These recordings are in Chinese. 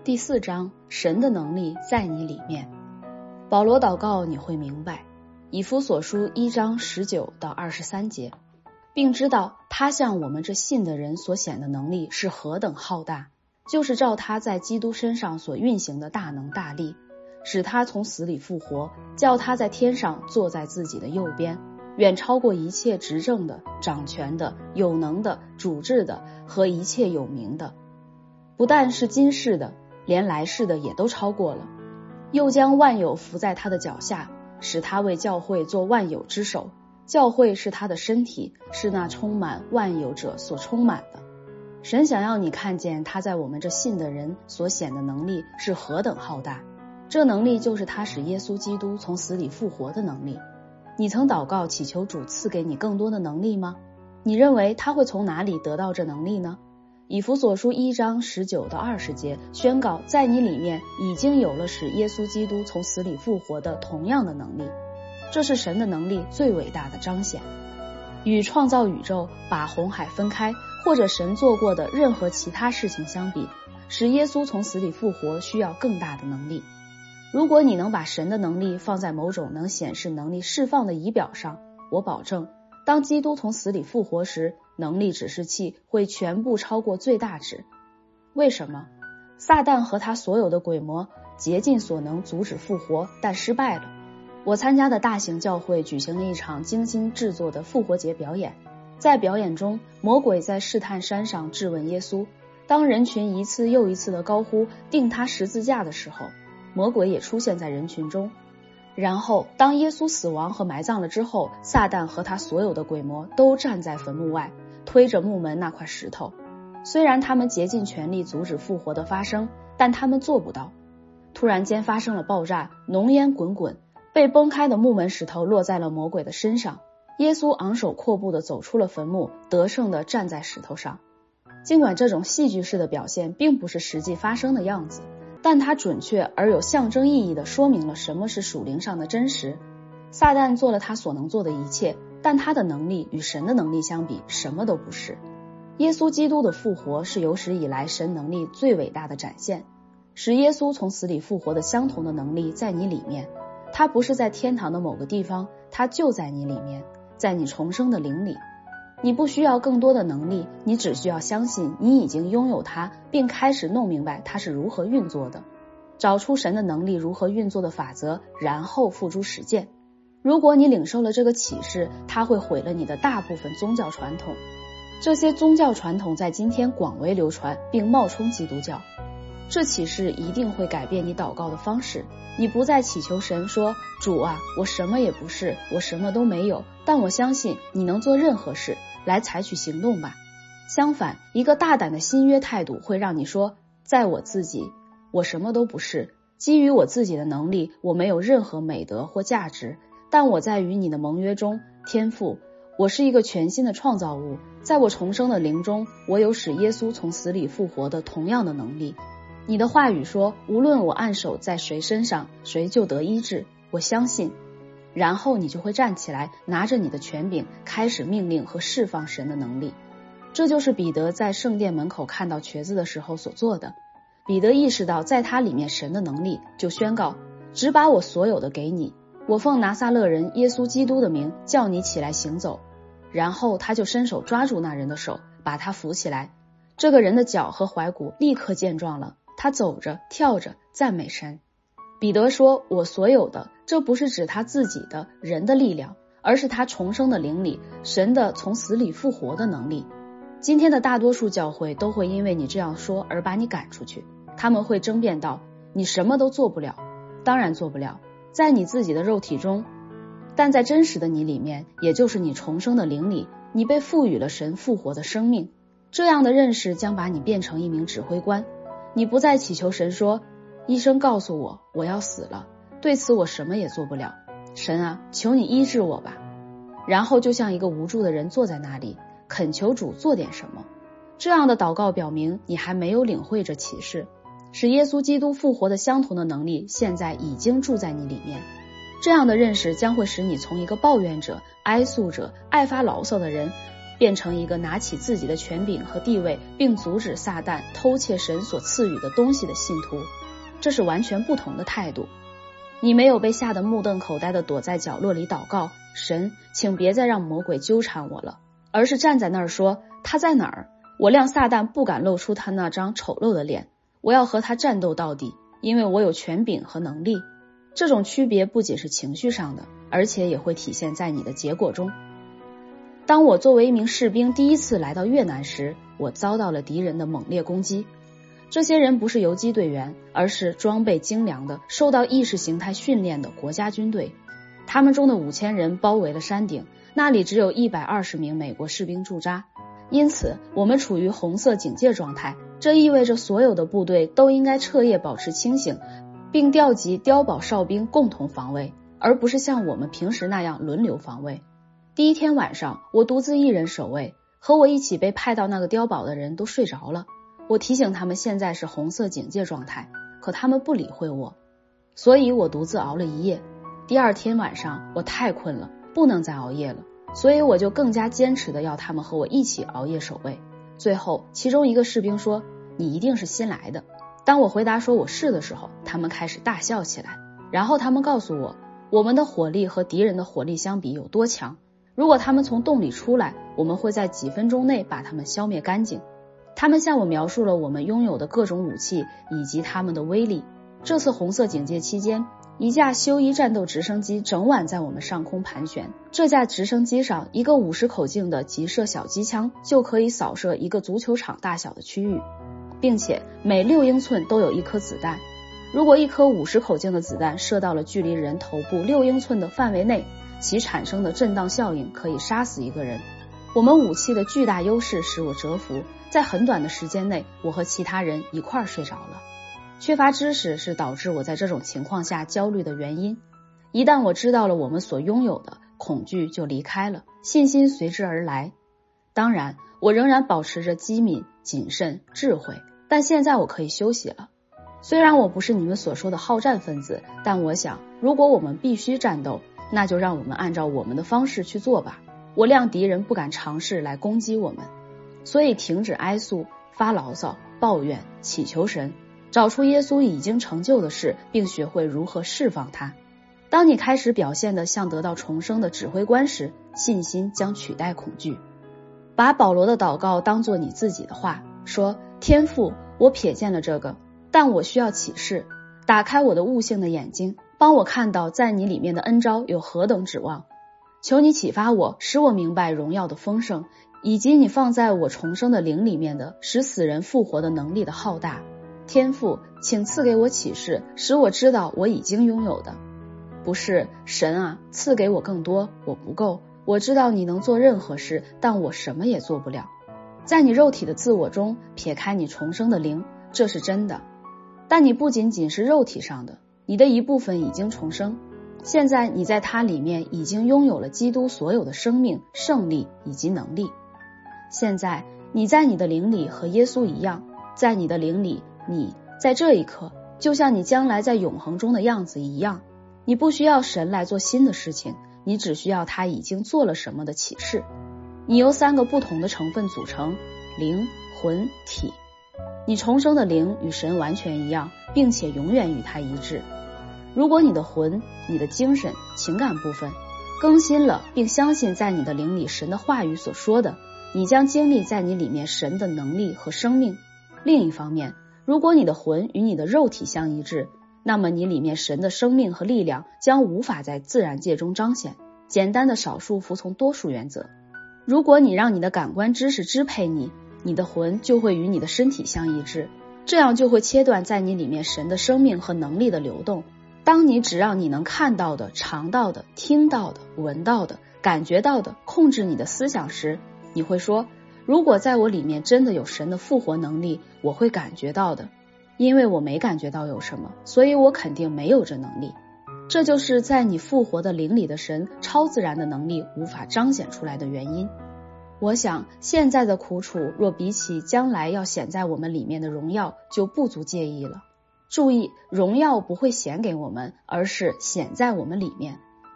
第4章，神的能力在你里面。保罗祷告你会明白，以弗所书1章19到23节，并知道他向我们这信的人所显的能力是何等浩大，就是照他在基督身上所运行的大能大力，使他从死里复活，叫他在天上坐在自己的右边，远超过一切执政的、掌权的、有能的、主治的和一切有名的，不但是今世的，连来世的也都超过了。又将万有伏在他的脚下，使他为教会做万有之首。教会是他的身体，是那充满万有者所充满的。神想要你看见他在我们这信的人所显的能力是何等浩大，这能力就是他使耶稣基督从死里复活的能力。你曾祷告祈求主赐给你更多的能力吗？你认为他会从哪里得到这能力呢？以弗所书1章19到20节宣告，在你里面已经有了使耶稣基督从死里复活的同样的能力。这是神的能力最伟大的彰显，与创造宇宙、把红海分开，或者神做过的任何其他事情相比，使耶稣从死里复活需要更大的能力。如果你能把神的能力放在某种能显示能力释放的仪表上，我保证，当基督从死里复活时，能力指示器会全部超过最大值。为什么？撒旦和他所有的鬼魔竭尽所能阻止复活，但失败了。我参加的大型教会举行了一场精心制作的复活节表演，在表演中，魔鬼在试探山上质问耶稣。当人群一次又一次的高呼钉他十字架的时候，魔鬼也出现在人群中。然后当耶稣死亡和埋葬了之后，撒旦和他所有的鬼魔都站在坟墓外，推着墓门那块石头。虽然他们竭尽全力阻止复活的发生，但他们做不到。突然间发生了爆炸，浓烟滚滚，被崩开的木门石头落在了魔鬼的身上。耶稣昂首阔步地走出了坟墓，得胜地站在石头上。尽管这种戏剧式的表现并不是实际发生的样子，但它准确而有象征意义地说明了什么是属灵上的真实。撒旦做了他所能做的一切，但他的能力与神的能力相比什么都不是。耶稣基督的复活是有史以来神能力最伟大的展现，使耶稣从死里复活的相同的能力在你里面。他不是在天堂的某个地方，他就在你里面，在你重生的灵里。你不需要更多的能力，你只需要相信你已经拥有它，并开始弄明白它是如何运作的，找出神的能力如何运作的法则，然后付诸实践。如果你领受了这个启示，它会毁了你的大部分宗教传统。这些宗教传统在今天广为流传，并冒充基督教。这启示一定会改变你祷告的方式。你不再祈求神说，主啊，我什么也不是，我什么都没有，但我相信你能做任何事，来采取行动吧。相反，一个大胆的新约态度会让你说，在我自己，我什么都不是，基于我自己的能力，我没有任何美德或价值，但我在与你的盟约中，天父，我是一个全新的创造物，在我重生的灵中，我有使耶稣从死里复活的同样的能力。你的话语说，无论我按手在谁身上，谁就得医治，我相信。然后你就会站起来，拿着你的权柄，开始命令和释放神的能力。这就是彼得在圣殿门口看到瘸子的时候所做的。彼得意识到在他里面神的能力，就宣告，只把我所有的给你，我奉拿撒勒人耶稣基督的名叫你起来行走。然后他就伸手抓住那人的手，把他扶起来。这个人的脚和踝骨立刻健壮了，他走着跳着赞美神。彼得说，我所有的，这不是指他自己的人的力量，而是他重生的灵里神的从死里复活的能力。今天的大多数教会都会因为你这样说而把你赶出去，他们会争辩道，你什么都做不了。当然做不了，在你自己的肉体中，但在真实的你里面，也就是你重生的灵里，你被赋予了神复活的生命。这样的认识将把你变成一名指挥官。你不再祈求神说，医生告诉我我要死了，对此我什么也做不了，神啊，求你医治我吧。然后就像一个无助的人坐在那里，恳求主做点什么。这样的祷告表明你还没有领会这启示，使耶稣基督复活的相同的能力现在已经住在你里面。这样的认识将会使你从一个抱怨者、哀诉者、爱发牢骚的人， 变成一个拿起自己的权柄和地位，并阻止撒旦偷窃神所赐予的东西的信徒。这是完全不同的态度。你没有被吓得目瞪口呆地躲在角落里祷告，神，请别再让魔鬼纠缠我了，而是站在那儿说，他在哪儿？我谅撒旦不敢露出他那张丑陋的脸，我要和他战斗到底，因为我有权柄和能力。这种区别不仅是情绪上的，而且也会体现在你的结果中。当我作为一名士兵第一次来到越南时，我遭到了敌人的猛烈攻击。这些人不是游击队员，而是装备精良的、受到意识形态训练的国家军队。他们中的5000人包围了山顶，那里只有120名美国士兵驻扎，因此我们处于红色警戒状态。这意味着所有的部队都应该彻夜保持清醒，并调集碉堡哨兵共同防卫，而不是像我们平时那样轮流防卫。第一天晚上，我独自一人守卫，和我一起被派到那个碉堡的人都睡着了。我提醒他们现在是红色警戒状态，可他们不理会我，所以我独自熬了一夜。第二天晚上，我太困了，不能再熬夜了，所以我就更加坚持的要他们和我一起熬夜守卫。最后，其中一个士兵说，你一定是新来的。当我回答说我是的时候，他们开始大笑起来。然后他们告诉我，我们的火力和敌人的火力相比有多强。如果他们从洞里出来，我们会在几分钟内把他们消灭干净。他们向我描述了我们拥有的各种武器以及他们的威力。这次红色警戒期间，一架修伊战斗直升机整晚在我们上空盘旋。这架直升机上一个50口径的急射小机枪就可以扫射一个足球场大小的区域，并且每6英寸都有一颗子弹。如果一颗50口径的子弹射到了距离人头部6英寸的范围内，其产生的震荡效应可以杀死一个人。我们武器的巨大优势使我折服，在很短的时间内，我和其他人一块儿睡着了。缺乏知识是导致我在这种情况下焦虑的原因。一旦我知道了我们所拥有的，恐惧就离开了，信心随之而来。当然，我仍然保持着机敏、谨慎、智慧，但现在我可以休息了。虽然我不是你们所说的好战分子，但我想，如果我们必须战斗，那就让我们按照我们的方式去做吧。我谅敌人不敢尝试来攻击我们，所以停止哀诉、发牢骚、抱怨、祈求神，找出耶稣已经成就的事，并学会如何释放它。当你开始表现得像得到重生的指挥官时，信心将取代恐惧。把保罗的祷告当作你自己的话，说，天父，我瞥见了这个，但我需要启示，打开我的悟性的眼睛，帮我看到在你里面的恩召有何等指望。求你启发我，使我明白荣耀的丰盛，以及你放在我重生的灵里面的使死人复活的能力的浩大。天父，请赐给我启示，使我知道我已经拥有的。不是，神啊，赐给我更多，我不够。我知道你能做任何事，但我什么也做不了。在你肉体的自我中撇开你重生的灵，这是真的。但你不仅仅是肉体上的，你的一部分已经重生。现在你在它里面已经拥有了基督所有的生命、胜利以及能力。现在你在你的灵里和耶稣一样，在你的灵里，你在这一刻就像你将来在永恒中的样子一样。你不需要神来做新的事情，你只需要他已经做了什么的启示。你由3个不同的成分组成，灵、魂、体。你重生的灵与神完全一样，并且永远与他一致。如果你的魂、你的精神、情感部分更新了，并相信在你的灵里神的话语所说的，你将经历在你里面神的能力和生命。另一方面，如果你的魂与你的肉体相一致，那么你里面神的生命和力量将无法在自然界中彰显。简单的少数服从多数原则。如果你让你的感官知识支配你，你的魂就会与你的身体相一致，这样就会切断在你里面神的生命和能力的流动。当你只让你能看到的、尝到的、听到的、闻到的、感觉到的控制你的思想时，你会说，如果在我里面真的有神的复活能力，我会感觉到的。因为我没感觉到有什么，所以我肯定没有这能力。这就是在你复活的灵里的神超自然的能力无法彰显出来的原因。我想现在的苦楚若比起将来要显在我们里面的荣耀就不足介意了。注意，荣耀不会显给我们，而是显在我们里面。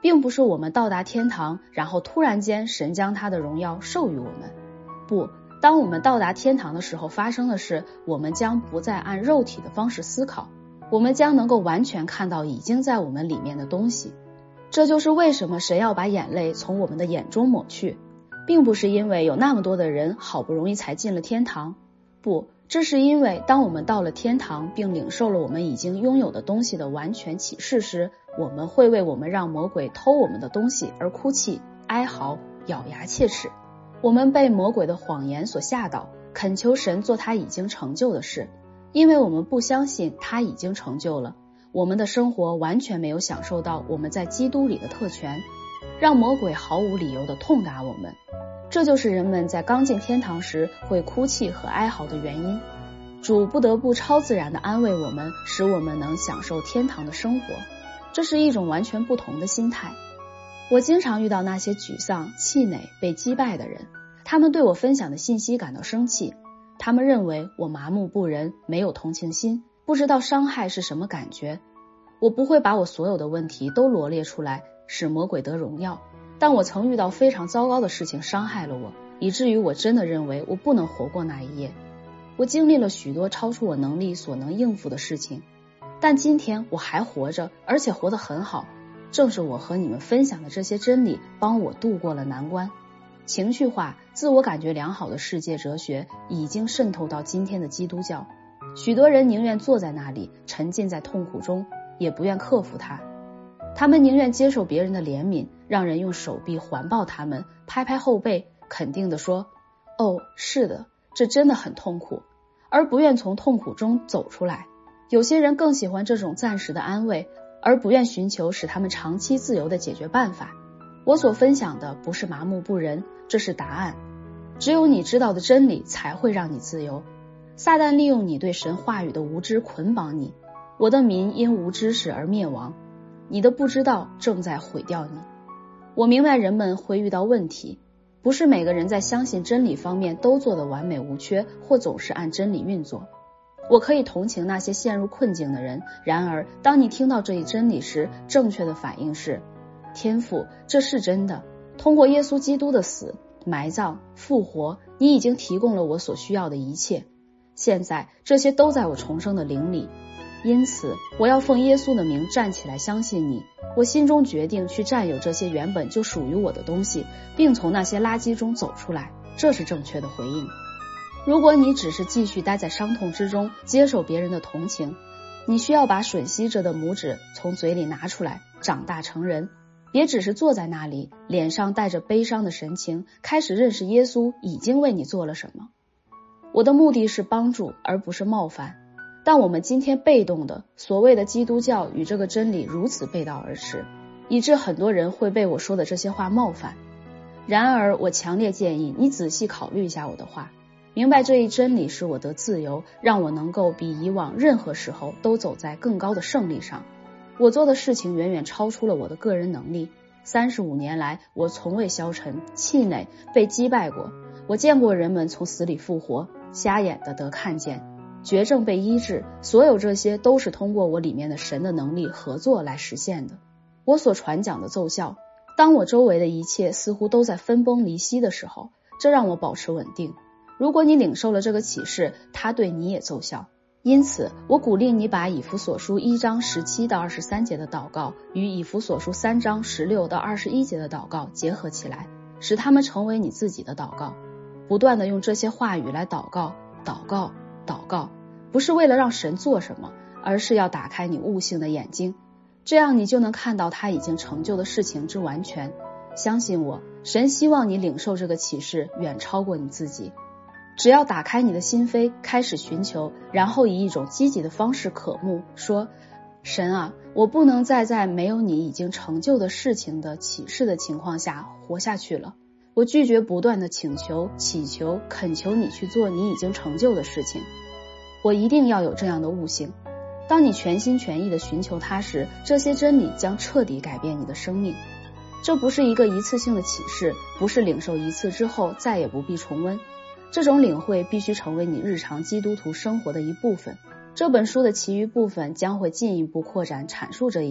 并不是我们到达天堂，然后突然间神将他的荣耀授予我们。不，当我们到达天堂的时候，发生的是我们将不再按肉体的方式思考，我们将能够完全看到已经在我们里面的东西。这就是为什么神要把眼泪从我们的眼中抹去，并不是因为有那么多的人好不容易才进了天堂，不，这是因为当我们到了天堂并领受了我们已经拥有的东西的完全启示时，我们会为我们让魔鬼偷我们的东西而哭泣、哀嚎、咬牙切齿。我们被魔鬼的谎言所吓倒，恳求神做他已经成就的事，因为我们不相信他已经成就了，我们的生活完全没有享受到我们在基督里的特权，让魔鬼毫无理由地痛打我们。这就是人们在刚进天堂时会哭泣和哀嚎的原因。主不得不超自然地安慰我们，使我们能享受天堂的生活。这是一种完全不同的心态。我经常遇到那些沮丧、气馁、被击败的人，他们对我分享的信息感到生气，他们认为我麻木不仁，没有同情心，不知道伤害是什么感觉。我不会把我所有的问题都罗列出来，使魔鬼得荣耀，但我曾遇到非常糟糕的事情伤害了我，以至于我真的认为我不能活过那一夜。我经历了许多超出我能力所能应付的事情，但今天我还活着，而且活得很好。正是我和你们分享的这些真理帮我度过了难关。情绪化、自我感觉良好的世界哲学已经渗透到今天的基督教，许多人宁愿坐在那里沉浸在痛苦中，也不愿克服它。他们宁愿接受别人的怜悯，让人用手臂环抱他们，拍拍后背，肯定地说，哦，是的，这真的很痛苦，而不愿从痛苦中走出来。有些人更喜欢这种暂时的安慰，而不愿寻求使他们长期自由的解决办法。我所分享的不是麻木不仁，这是答案。只有你知道的真理才会让你自由。撒旦利用你对神话语的无知捆绑你，我的民因无知识而灭亡，你的不知道正在毁掉你。我明白人们会遇到问题，不是每个人在相信真理方面都做得完美无缺，或总是按真理运作。我可以同情那些陷入困境的人，然而当你听到这一真理时，正确的反应是，天父，这是真的，通过耶稣基督的死、埋葬、复活，你已经提供了我所需要的一切，现在这些都在我重生的灵里，因此我要奉耶稣的名站起来相信你。我心中决定去占有这些原本就属于我的东西，并从那些垃圾中走出来，这是正确的回应。如果你只是继续待在伤痛之中，接受别人的同情，你需要把吮吸着的拇指从嘴里拿出来，长大成人。别只是坐在那里，脸上带着悲伤的神情，开始认识耶稣已经为你做了什么。我的目的是帮助，而不是冒犯。但我们今天被动的所谓的基督教与这个真理如此背道而驰，以致很多人会被我说的这些话冒犯。然而我强烈建议你仔细考虑一下我的话，明白这一真理使我得自由，让我能够比以往任何时候都走在更高的胜利上。我做的事情远远超出了我的个人能力。35年来，我从未消沉、气馁、被击败过。我见过人们从死里复活，瞎眼的得看见，绝症被医治，所有这些都是通过我里面的神的能力合作来实现的。我所传讲的奏效，当我周围的一切似乎都在分崩离析的时候，这让我保持稳定。如果你领受了这个启示，它对你也奏效。因此我鼓励你把以弗所书1章17到23节的祷告与以弗所书3章16到21节的祷告结合起来，使它们成为你自己的祷告。不断地用这些话语来祷告，不是为了让神做什么，而是要打开你悟性的眼睛，这样你就能看到他已经成就的事情之完全。相信我，神希望你领受这个启示远超过你自己。只要打开你的心扉，开始寻求，然后以一种积极的方式渴慕，说，神啊，我不能再在没有你已经成就的事情的启示的情况下活下去了。我拒绝不断的请求、祈求、恳求你去做你已经成就的事情。我一定要有这样的悟性。当你全心全意的寻求它时，这些真理将彻底改变你的生命。这不是一个一次性的启示，不是领受一次之后再也不必重温。这种领会必须成为你日常基督徒生活的一部分。这本书的其余部分将会进一步扩展阐述这一点。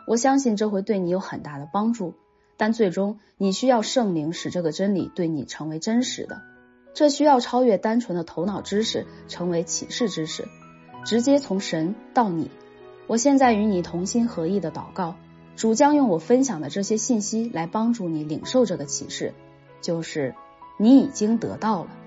我相信这会对你有很大的帮助，但最终你需要圣灵使这个真理对你成为真实的。这需要超越单纯的头脑知识，成为启示知识，直接从神到你。我现在与你同心合意的祷告，主将用我分享的这些信息来帮助你领受这个启示，就是你已经得到了。